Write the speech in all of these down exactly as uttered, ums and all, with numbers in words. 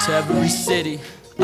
To every city,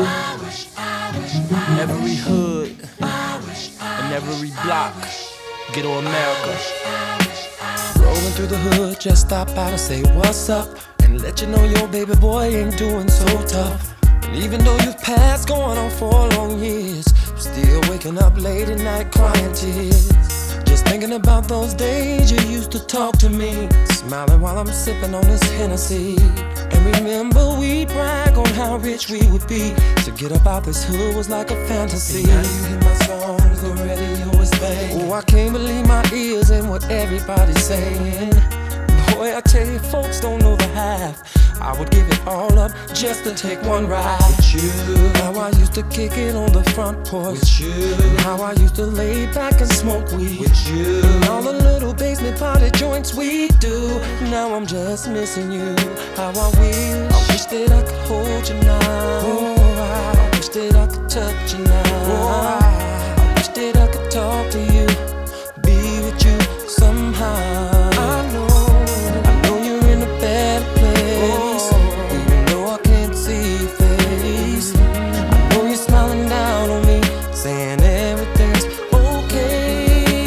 every hood, and every block, Ghetto America. Rolling through the hood, just stop out and say what's up, and let you know your baby boy ain't doing so tough. And even though you've passed going on four long years, I'm still waking up late at night crying tears, just thinking about those days you used to talk to me, smiling while I'm sipping on this Hennessy. And remember we'd brag on how rich we would be. To get up out this hood was like a fantasy. And now you hear my songs, the radio is banging. Oh, I can't believe my ears and what everybody's saying. Boy, I tell you, folks don't know the half. I would give it all up just to take one ride with you. How I used to kick it on the front porch with you. And how I used to lay back and smoke weed with you. And all the little basement party joints we do. Now I'm just missing you. How I wish, I wish that I could hold you now. Oh, I wish that I could touch you now. Oh, I wish that I could talk to you, be with you somehow. I know, I know you're in a bad place. Even though I can't see your face, I know you're smiling down on me, saying everything's okay.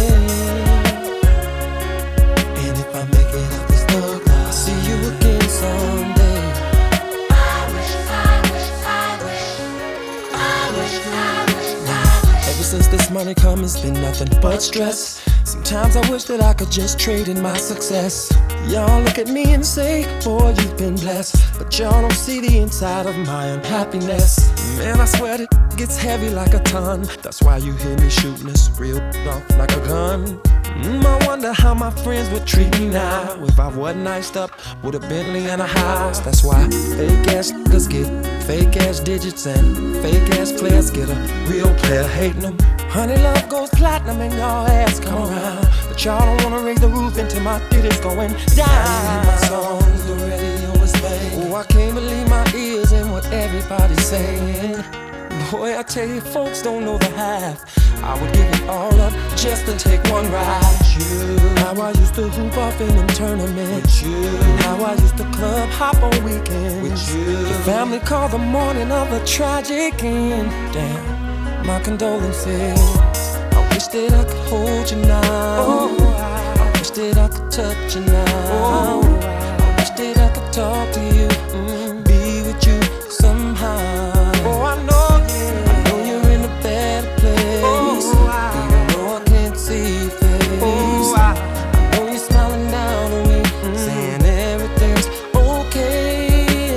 And if I make it out this thug life, I'll see you again someday. I wish, I wish, I wish, I wish, I wish, I wish. Ever since this money come, it's been nothing but stress. Sometimes I wish that I could just trade in my success. Y'all look at me and say, boy, you've been blessed, but y'all don't see the inside of my unhappiness. Man, I swear it gets heavy like a ton. That's why you hear me shooting this real off like a gun. Mm, I wonder how my friends would treat me now if I wasn't iced up with a Bentley and a house. That's why fake ass niggas get fake ass digits and fake ass players get a real player hating them. Honey, love goes platinum and y'all ass come around, but y'all don't wanna raise the roof until my titties going down. My songs, the radio is playing. Oh, I can't believe my ears and what everybody's saying. Boy, I tell you, folks don't know the half. I would give it all up just to take one ride with you. How I used to hoop off in them tournaments with you. And how I used to club hop on weekends with you. The family called the morning of a tragic end. Damn, my condolences. I wish that I could hold you now. Oh, I wish that I could touch you now. Oh, I wish that I could talk to you, mm, be with you somehow. Oh, I know, yeah, I know you're in a bad place. Oh, I, even though I can't see your face. Oh, I, I know you're smiling down on me, mm, saying everything's okay.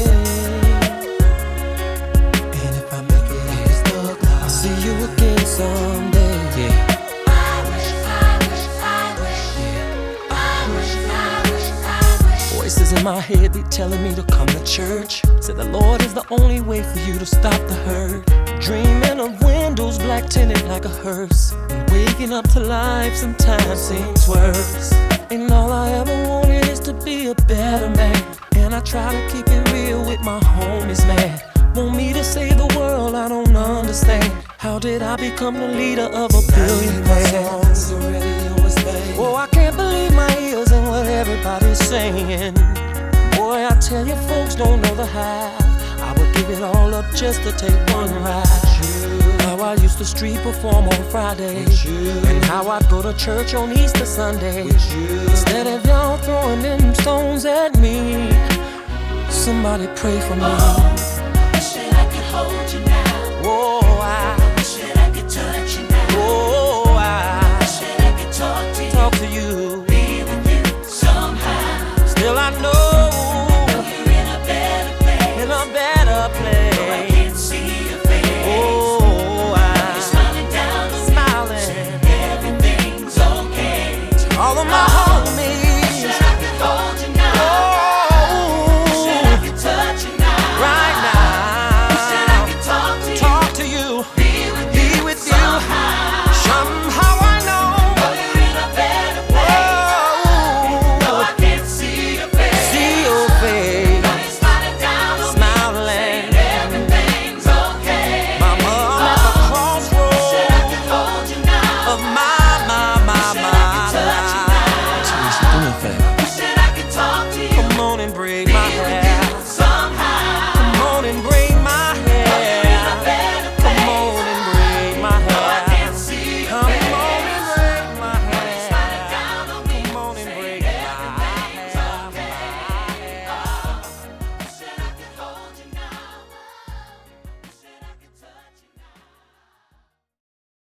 And if I make it out this thug life, I'll see you again someday. Yeah. I wish, I wish, I wish, Yeah. I wish, I wish, I wish. Voices in my head be telling me to come to church. Said the Lord is the only way for you to stop the hurt. Dreaming of windows black tinted like a hearse, and waking up to life sometimes seems worse. And all I ever wanted is to be a better man, and I try to keep it real with my homies, man. Want me to save the world, I don't understand. How did I become the leader of a billion fans? Oh, I can't believe my ears and what everybody's saying. Boy, I tell you, folks don't know the half. I would give it all up just to take one ride. How I used to street perform on Friday, and how I'd go to church on Easter Sunday. Instead of y'all throwing them stones at me, somebody pray for me. I wish that I could hold you now. Oh, I I wish that I could touch you now. Oh, I Wish that I could talk to you, talk to you. be with you somehow. Still I know You're in a better place. in a better Though I place. can't see your face. Oh, You're I smiling down on me, smiling. saying everything's okay. All of my homies. Wish that I could hold you now. Wish that I Oh, could touch you now. right Wish that I now. could talk to you, Talk to you. be with Be you with you. somehow. Somehow I know. Though you're in a better place. Though Oh, I can't see your face. see your face. Though you're smiling down on me, Smiling. saying everything's okay. My mom at the crossroads Wish that I could hold you now. of my, my, my, Wish that I could my touch you life. now. Wish that I could talk to you, Come on and break my heart.